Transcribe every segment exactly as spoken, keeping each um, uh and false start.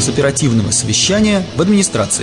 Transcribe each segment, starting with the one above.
оперативного совещания в администрации.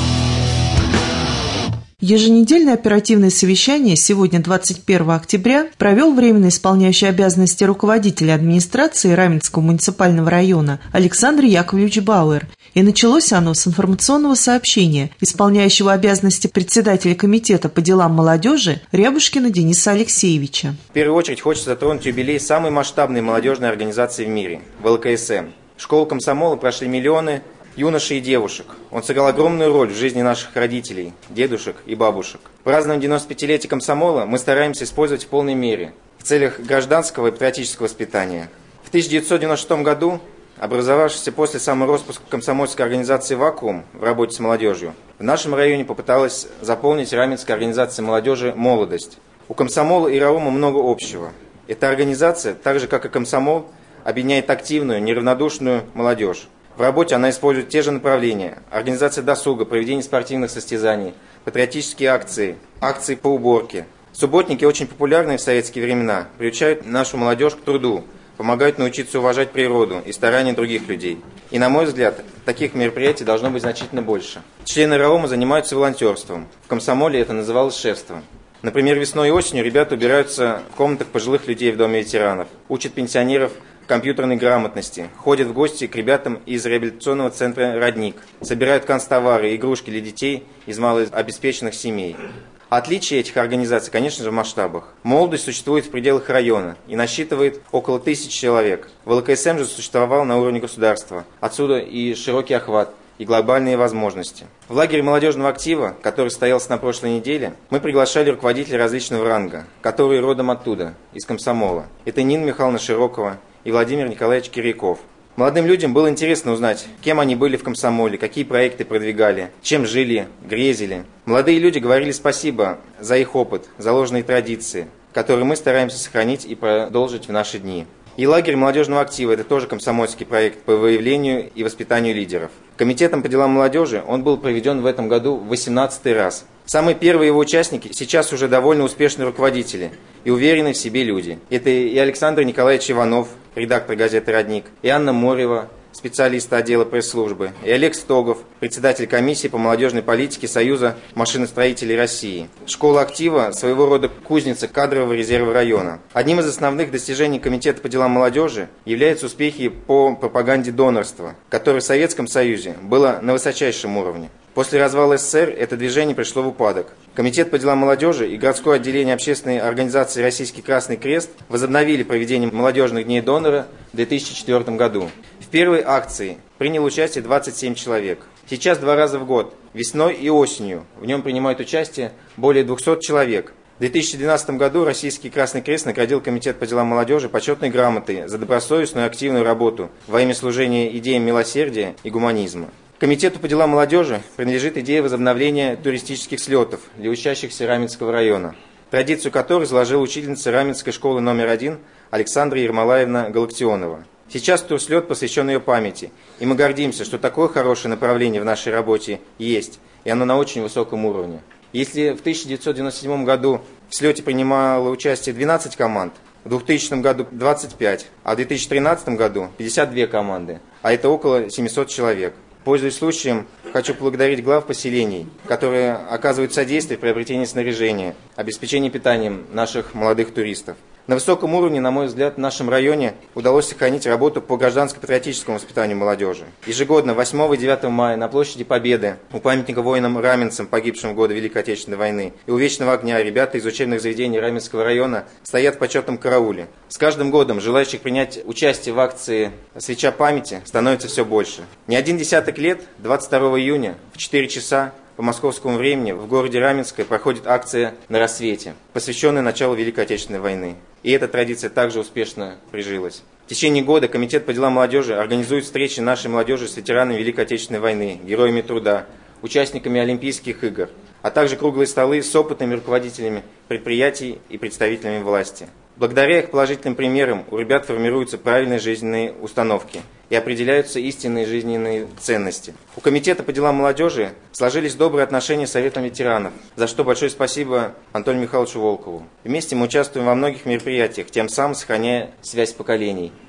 Еженедельное оперативное совещание сегодня, двадцать первого октября, провел временно исполняющий обязанности руководителя администрации Раменского муниципального района Александр Яковлевич Бауэр. И началось оно с информационного сообщения исполняющего обязанности председателя комитета по делам молодежи Рябушкина Дениса Алексеевича. В первую очередь хочется затронуть юбилей самой масштабной молодежной организации в мире – вэ эл ка эс эм. В школу комсомола прошли миллионы юношей и девушек. Он сыграл огромную роль в жизни наших родителей, дедушек и бабушек. Празднуем девяносто пятилетие комсомола мы стараемся использовать в полной мере в целях гражданского и патриотического воспитания. В тысяча девятьсот девяносто шестом году, образовавшийся после самороспуска комсомольской организации «Вакуум» в работе с молодежью, в нашем районе попыталась заполнить Раменская организация молодежи «Молодость». У комсомола и РАУМа много общего. Эта организация, так же как и комсомол, объединяет активную, неравнодушную молодежь. В работе она использует те же направления: организация досуга, проведение спортивных состязаний, патриотические акции, акции по уборке. Субботники, очень популярные в советские времена, приучают нашу молодежь к труду, помогают научиться уважать природу и старания других людей. И, на мой взгляд, таких мероприятий должно быть значительно больше. Члены РАУМа занимаются волонтерством. В комсомоле это называлось шефством. Например, весной и осенью ребята убираются в комнатах пожилых людей в Доме ветеранов, учат пенсионеров компьютерной грамотности, ходят в гости к ребятам из реабилитационного центра «Родник», собирают канцтовары и игрушки для детей из малообеспеченных семей. Отличие этих организаций, конечно же, в масштабах. «Молодость» существует в пределах района и насчитывает около тысячи человек. вэ эл ка эс эм же существовал на уровне государства. Отсюда и широкий охват, и глобальные возможности. В лагере молодежного актива, который состоялся на прошлой неделе, мы приглашали руководителей различного ранга, которые родом оттуда, из комсомола. Это Нина Михайловна Широкова и Владимир Николаевич Киряков. Молодым людям было интересно узнать, кем они были в комсомоле, какие проекты продвигали, чем жили, грезили. Молодые люди говорили спасибо за их опыт, заложенные традиции, которые мы стараемся сохранить и продолжить в наши дни. И лагерь молодежного актива – это тоже комсомольский проект по выявлению и воспитанию лидеров. Комитетом по делам молодежи он был проведен в этом году в восемнадцатый раз. Самые первые его участники сейчас уже довольно успешные руководители и уверенные в себе люди. Это и Александр Николаевич Иванов, редактор газеты «Родник», и Анна Морева, специалист отдела пресс-службы, и Олег Стогов, председатель комиссии по молодежной политике Союза машиностроителей России. Школа актива – своего рода кузница кадрового резерва района. Одним из основных достижений Комитета по делам молодежи являются успехи по пропаганде донорства, которое в Советском Союзе было на высочайшем уровне. После развала эс эс эс эр это движение пришло в упадок. Комитет по делам молодежи и городское отделение общественной организации «Российский Красный Крест» возобновили проведение молодежных дней донора в две тысячи четвёртом году. В первой акции приняло участие двадцать семь человек. Сейчас два раза в год, весной и осенью, в нем принимают участие более двухсот человек. В две тысячи двенадцатом году Российский Красный Крест наградил Комитет по делам молодежи почетной грамотой за добросовестную и активную работу во имя служения идеям милосердия и гуманизма. Комитету по делам молодежи принадлежит идея возобновления туристических слетов для учащихся Раменского района, традицию которой заложила учительница Раменской школы номер один Александра Ермолаевна Галактионова. Сейчас турслет посвящен ее памяти, и мы гордимся, что такое хорошее направление в нашей работе есть, и оно на очень высоком уровне. Если в тысяча девятьсот девяносто седьмом году в слете принимало участие двенадцать команд, в двухтысячном году двадцать пять, а в две тысячи тринадцатом году пятьдесят две команды, а это около семисот человек. Пользуясь случаем, хочу поблагодарить глав поселений, которые оказывают содействие в приобретении снаряжения, обеспечении питанием наших молодых туристов. На высоком уровне, на мой взгляд, в нашем районе удалось сохранить работу по гражданско-патриотическому воспитанию молодежи. Ежегодно восьмого и девятого мая на площади Победы у памятника воинам-раменцам, погибшим в годы Великой Отечественной войны, и у Вечного огня ребята из учебных заведений Раменского района стоят в почетном карауле. С каждым годом желающих принять участие в акции «Свеча памяти» становится все больше. Не один десяток лет, двадцать второго июня в четыре часа по московскому времени в городе Раменское проходит акция «На рассвете», посвященная началу Великой Отечественной войны. И эта традиция также успешно прижилась. В течение года Комитет по делам молодежи организует встречи нашей молодежи с ветеранами Великой Отечественной войны, героями труда, участниками Олимпийских игр, а также круглые столы с опытными руководителями предприятий и представителями власти. Благодаря их положительным примерам у ребят формируются правильные жизненные установки и определяются истинные жизненные ценности. У Комитета по делам молодежи сложились добрые отношения с Советом ветеранов, за что большое спасибо Антону Михайловичу Волкову. Вместе мы участвуем во многих мероприятиях, тем самым сохраняя связь поколений.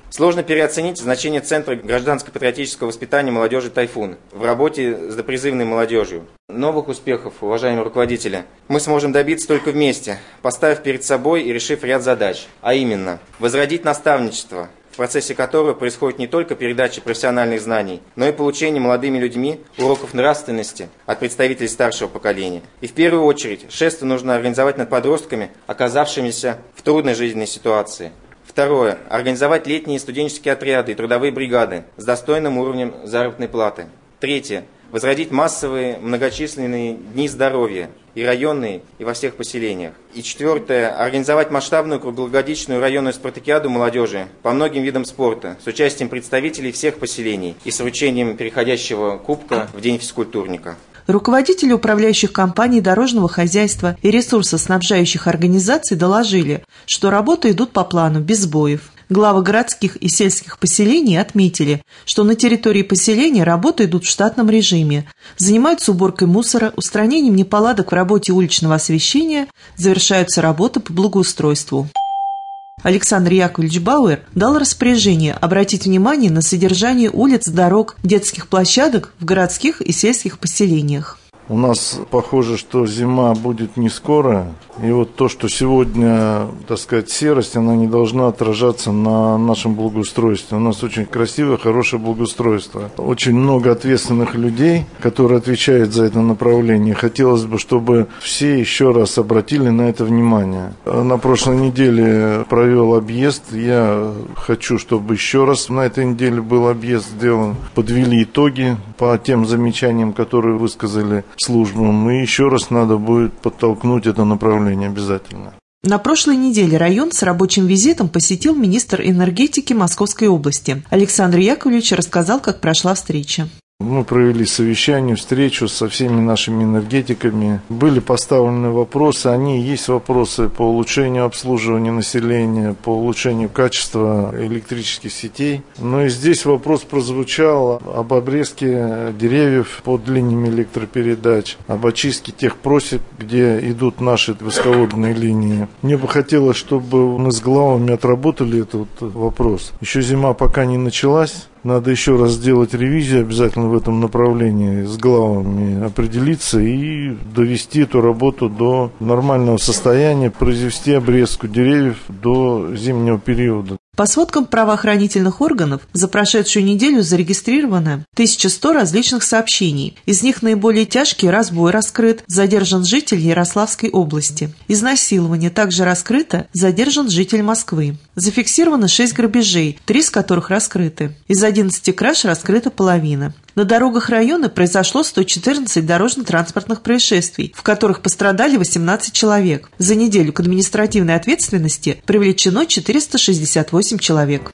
Сложно переоценить значение Центра гражданско-патриотического воспитания молодежи «Тайфун» в работе с допризывной молодежью. Новых успехов, уважаемые руководители, мы сможем добиться только вместе, поставив перед собой и решив ряд задач, а именно возродить наставничество, в процессе которого происходит не только передача профессиональных знаний, но и получение молодыми людьми уроков нравственности от представителей старшего поколения. И в первую очередь шествие нужно организовать над подростками, оказавшимися в трудной жизненной ситуации. Второе. Организовать летние студенческие отряды и трудовые бригады с достойным уровнем заработной платы. Третье. Возродить массовые многочисленные дни здоровья и районные, и во всех поселениях. И четвертое. Организовать масштабную круглогодичную районную спартакиаду молодежи по многим видам спорта с участием представителей всех поселений и с вручением переходящего кубка в День физкультурника. Руководители управляющих компаний дорожного хозяйства и ресурсоснабжающих организаций доложили, что работы идут по плану, без сбоев. Главы городских и сельских поселений отметили, что на территории поселения работы идут в штатном режиме, занимаются уборкой мусора, устранением неполадок в работе уличного освещения, завершаются работы по благоустройству. Александр Яковлевич Бауэр дал распоряжение обратить внимание на содержание улиц, дорог, детских площадок в городских и сельских поселениях. У нас похоже, что зима будет не скоро, и вот то, что сегодня, так сказать, серость, она не должна отражаться на нашем благоустройстве. У нас очень красивое, хорошее благоустройство. Очень много ответственных людей, которые отвечают за это направление. Хотелось бы, чтобы все еще раз обратили на это внимание. На прошлой неделе провел объезд. Я хочу, чтобы еще раз на этой неделе был объезд сделан. Подвели итоги по тем замечаниям, которые высказали службам. И еще раз надо будет подтолкнуть это направление обязательно. На прошлой неделе район с рабочим визитом посетил министр энергетики Московской области. Александр Яковлевич рассказал, как прошла встреча. Мы провели совещание, встречу со всеми нашими энергетиками. Были поставлены вопросы, они и есть вопросы по улучшению обслуживания населения, по улучшению качества электрических сетей. Но и здесь вопрос прозвучал об обрезке деревьев под линиями электропередач, об очистке тех просек, где идут наши высоковольтные линии. Мне бы хотелось, чтобы мы с главами отработали этот вопрос. Еще зима пока не началась. Надо еще раз сделать ревизию обязательно в этом направлении, с главами определиться и довести эту работу до нормального состояния, произвести обрезку деревьев до зимнего периода. По сводкам правоохранительных органов, за прошедшую неделю зарегистрировано тысяча сто различных сообщений. Из них наиболее тяжкие: разбой раскрыт, задержан житель Ярославской области. Изнасилование также раскрыто, задержан житель Москвы. Зафиксировано шесть грабежей, три из которых раскрыты. Из одиннадцати краж раскрыта половина. На дорогах района произошло сто четырнадцать дорожно-транспортных происшествий, в которых пострадали восемнадцать человек. За неделю к административной ответственности привлечено четыреста шестьдесят восемь человек.